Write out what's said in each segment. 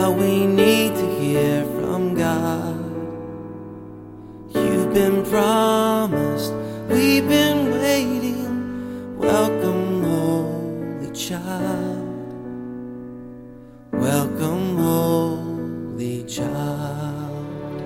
how we need to hear from God. You've been promised, we've been waiting. Welcome, Holy Child. Welcome, Holy Child.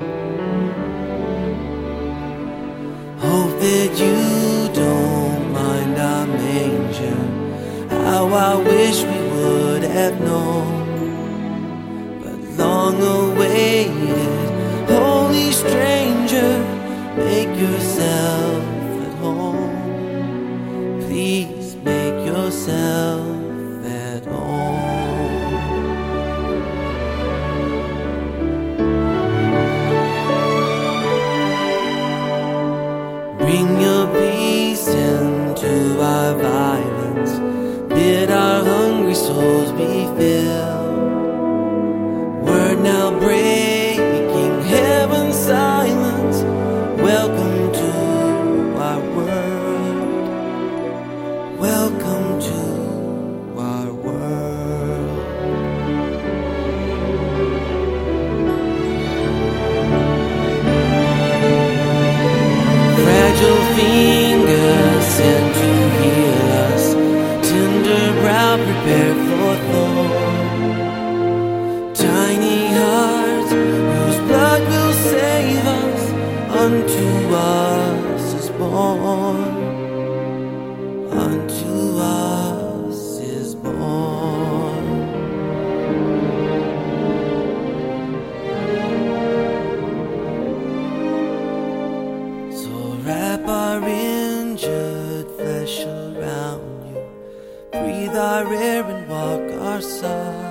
Hope that you don't mind our manger. How I wish we would have known. But long awaited, holy stranger, make yourself at home. Please make yourself at home. Bring your peace into our violence. Bid our hungry souls be filled. Word now breaking heaven's silence. Welcome to our world. Welcome to our world. Fragile fingers sent to heal us. Tender brow prepared for thorn. Tiny hearts whose blood will save us. Unto us is born. Unto us is born. So wrap our injured flesh around you. Breathe our air and walk our side.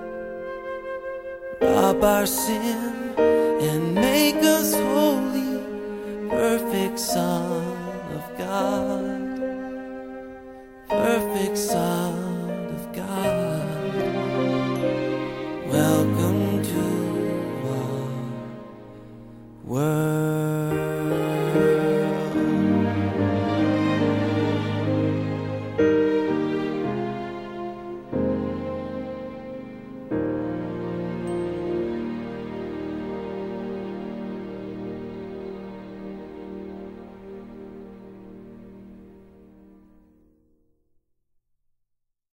Rob our sin and make us holy, perfect Son of God.